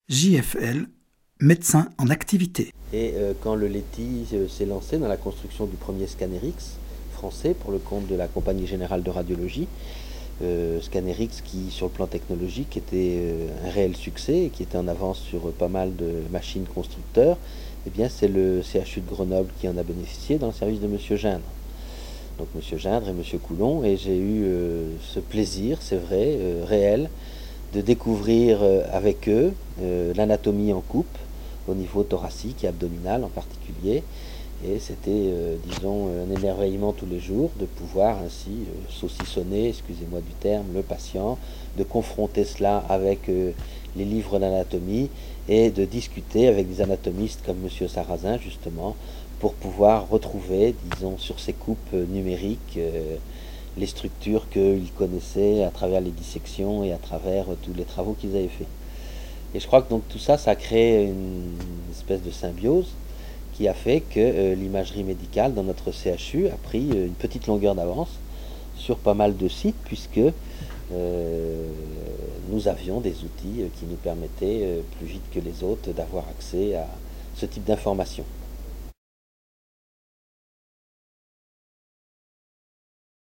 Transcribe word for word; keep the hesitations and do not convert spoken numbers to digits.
J F L, médecin en activité. Et euh, quand le Leti euh, s'est lancé dans la construction du premier Scannerix français pour le compte de la Compagnie Générale de Radiologie, euh, Scannerix qui sur le plan technologique était euh, un réel succès et qui était en avance sur euh, pas mal de machines constructeurs, eh bien c'est le C H U de Grenoble qui en a bénéficié dans le service de Monsieur Gindre. Donc Monsieur Gindre et Monsieur Coulon, et j'ai eu euh, ce plaisir, c'est vrai, euh, réel, de découvrir euh, avec eux euh, l'anatomie en coupe, au niveau thoracique et abdominal en particulier. Et c'était, euh, disons, un émerveillement tous les jours de pouvoir ainsi euh, saucissonner, excusez-moi du terme, le patient, de confronter cela avec euh, les livres d'anatomie et de discuter avec des anatomistes comme Monsieur Sarrazin, justement, pour pouvoir retrouver, disons, sur ces coupes numériques, euh, les structures qu'ils connaissaient à travers les dissections et à travers euh, tous les travaux qu'ils avaient faits. Et je crois que donc tout ça, ça a créé une espèce de symbiose qui a fait que euh, l'imagerie médicale dans notre C H U a pris euh, une petite longueur d'avance sur pas mal de sites, puisque euh, nous avions des outils euh, qui nous permettaient euh, plus vite que les autres d'avoir accès à ce type d'informations.